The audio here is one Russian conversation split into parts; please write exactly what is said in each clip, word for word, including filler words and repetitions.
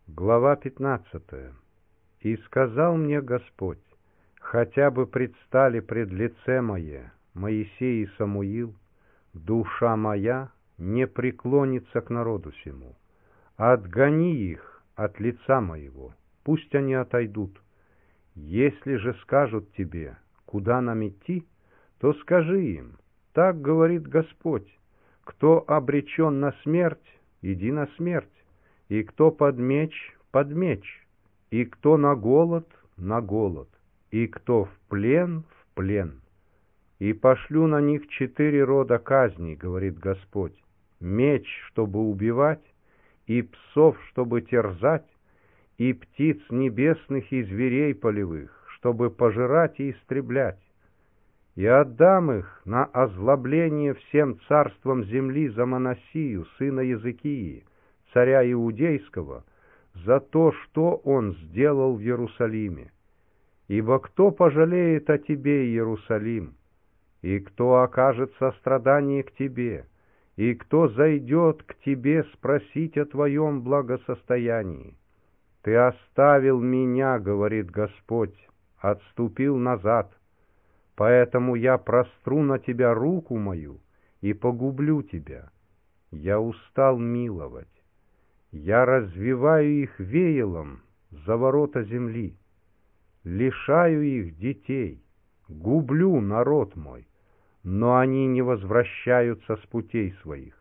Глава пятнадцатая. «И сказал мне Господь, хотя бы предстали пред лице мое Моисей и Самуил, душа моя не преклонится к народу сему. Отгони их от лица моего, пусть они отойдут. Если же скажут тебе, куда нам идти, то скажи им, так говорит Господь, кто обречен на смерть, иди на смерть, и кто под меч, под меч, и кто на голод, на голод, и кто в плен, в плен. И пошлю на них четыре рода казней, говорит Господь, меч, чтобы убивать, и псов, чтобы терзать, и птиц небесных и зверей полевых, чтобы пожирать и истреблять. И отдам их на озлобление всем царствам земли за Манассию, сына Языкии, царя Иудейского, за то, что он сделал в Иерусалиме. Ибо кто пожалеет о тебе, Иерусалим, и кто окажет сострадание к тебе, и кто зайдет к тебе спросить о твоем благосостоянии? Ты оставил меня, говорит Господь, отступил назад, поэтому я простру на тебя руку мою и погублю тебя. Я устал миловать. Я развиваю их веялом за ворота земли, лишаю их детей, гублю народ мой, но они не возвращаются с путей своих.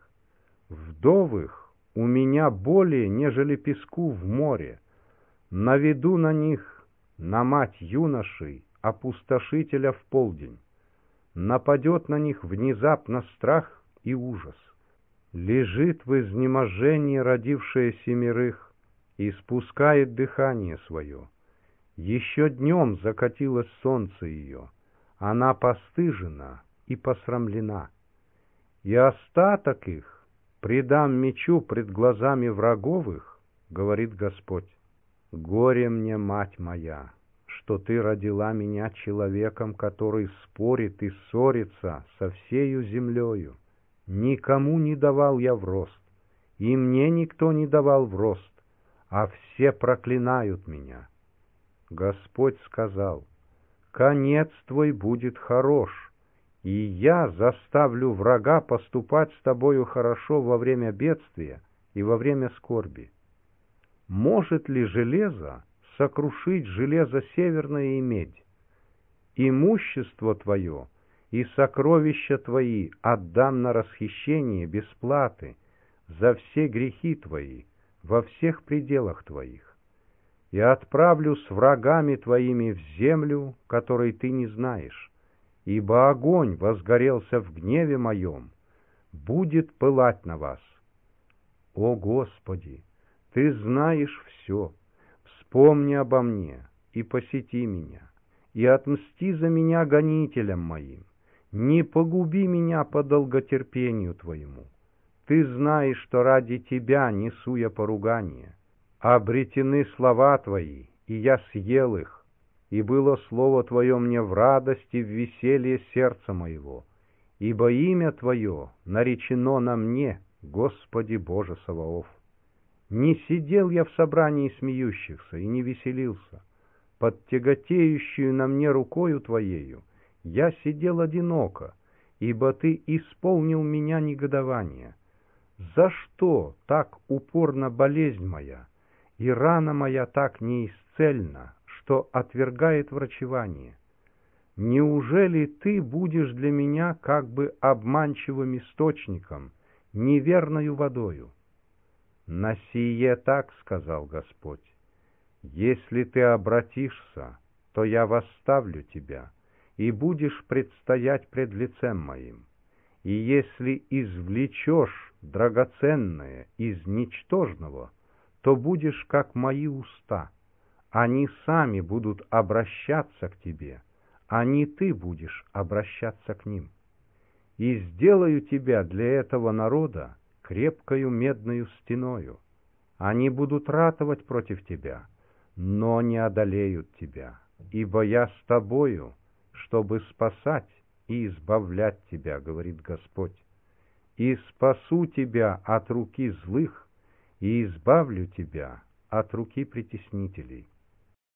Вдовых у меня более, нежели песку в море. Наведу на них, на мать юношей, опустошителя в полдень. Нападет на них внезапно страх и ужас. Лежит в изнеможении родившая семерых и спускает дыхание свое. Еще днем закатилось солнце ее, она постыжена и посрамлена. И остаток их предам мечу пред глазами врагов их, говорит Господь. Горе мне, мать моя, что ты родила меня человеком, который спорит и ссорится со всею землею. Никому не давал я в рост, и мне никто не давал в рост, а все проклинают меня. Господь сказал, конец твой будет хорош, и я заставлю врага поступать с тобою хорошо во время бедствия и во время скорби. Может ли железо сокрушить железо северное и медь? Имущество твое и сокровища твои отдам на расхищение без платы за все грехи твои во всех пределах твоих. И отправлю с врагами твоими в землю, которой ты не знаешь, ибо огонь возгорелся в гневе моем, будет пылать на вас. О Господи, ты знаешь все, вспомни обо мне и посети меня, и отмсти за меня гонителям моим. Не погуби меня по долготерпению твоему. Ты знаешь, что ради тебя несу я поругание. Обретены слова твои, и я съел их, и было слово твое мне в радости, в веселье сердца моего, ибо имя твое наречено на мне, Господи Боже Саваоф. Не сидел я в собрании смеющихся и не веселился. Под тяготеющую на мне рукою твоею я сидел одиноко, ибо ты исполнил меня негодование. За что так упорна болезнь моя, и рана моя так неисцельна, что отвергает врачевание? Неужели ты будешь для меня как бы обманчивым источником, неверною водою? На сие так сказал Господь: если ты обратишься, то я восставлю тебя, и будешь предстоять пред лицем моим. И если извлечешь драгоценное из ничтожного, то будешь как мои уста. Они сами будут обращаться к тебе, а не ты будешь обращаться к ним. И сделаю тебя для этого народа крепкою медною стеною. Они будут ратовать против тебя, но не одолеют тебя, ибо я с тобою, чтобы спасать и избавлять тебя, говорит Господь. И спасу тебя от руки злых, и избавлю тебя от руки притеснителей.